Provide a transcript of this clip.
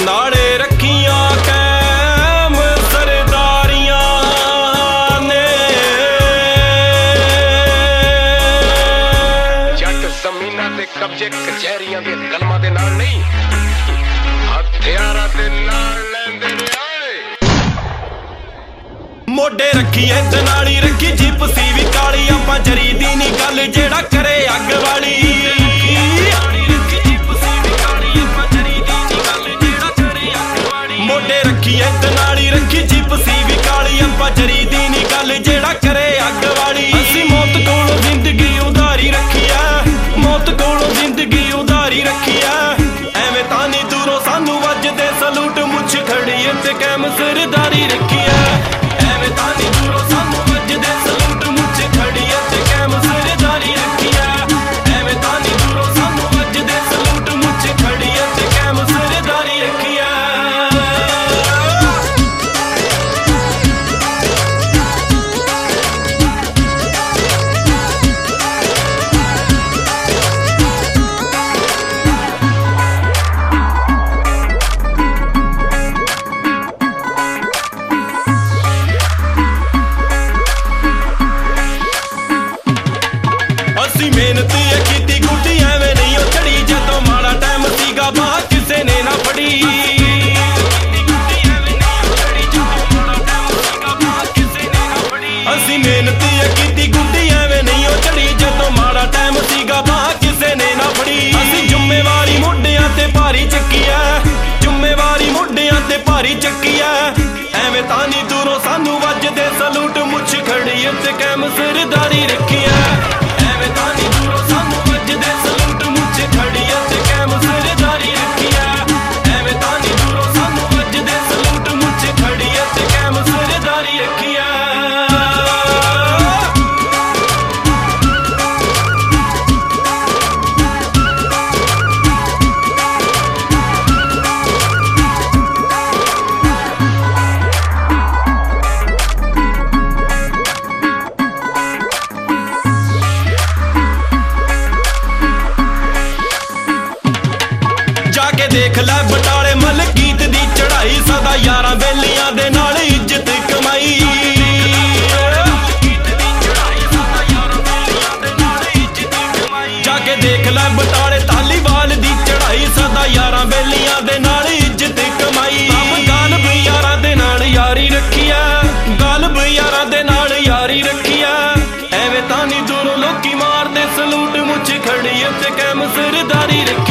नाले रखियां कैम सरदारियां ने। जट जमीनां ते कब्जे कचहरियां दे कलमां दे नाल नहीं, हथियारां दे नाल लैंदे ने आए। मोढे रखिए ते नाली रखी जिप सी भी काली, आपां जरी दी नी गल जेड़ा करे अग वाली। मोढे रखिए ते नाली रखी जिप सी भी काली, आपां जरी दी नी गल जेड़ा करे अग वाली। असीं मौत कोलों जिंदगी उधारी रखी है, मौत कोलों जिंदगी उधारी रखी है। एवें तां नी दूरों सानू वजदे सलूट, मुछ खड़ी ते कैम सरदारी रखी है। एवें तां नी दूरों सानू वजदे सलूट, मुछ खड़ी ते कैम सरदारी रखी है। एवें तां नी दूरों सानू वजदे सलूट, मुछ खड़ी ते कैम सरदारी रखी है। मेहनत कीती गुड्डी एवें नहीं ओ चढ़ी, जदों माड़ा टाइम सीगा बाह किसे ने ना फड़ी। असी मेहनत कीती गुड्डी एवें नहीं ओ चढ़ी, जदों माड़ा टाइम सीगा बाह किसे ने ना फड़ी। असी जुम्मेवारी मोढियां ते भारी चक्की है, जुम्मेवारी मोढियां ते भारी चक्की है। एवें तां नी दूरों सानू वजदे सलूट, मुछ खड़ी ते कैम सरदारी रखी है। एवें तां नी दूरों सानू वजदे सलूट, मुछ खड़ी ते कैम सरदारी रखी है। एवें तां नी दूरों सानू वजदे सलूट, मुछ खड़ी ते कैम सरदारी रखी है। जाके देख लै बटाले मलकीत दी चढ़ाई, सदा यारां बेलियां दे नाल इज्जत कमाई। जाके देख लै बटाले तालीवाल दी चढ़ाई, सदा यारां बेलियां दे नाल इज्जत कमाई। गालब यारां दे नाल यारी रखी है, गालब यारां दे नाल यारी रखी है। एवें तां नी दूरों लोकी मारदे सलूट, मुछ खड़ी ते कैम सरदारी रखी।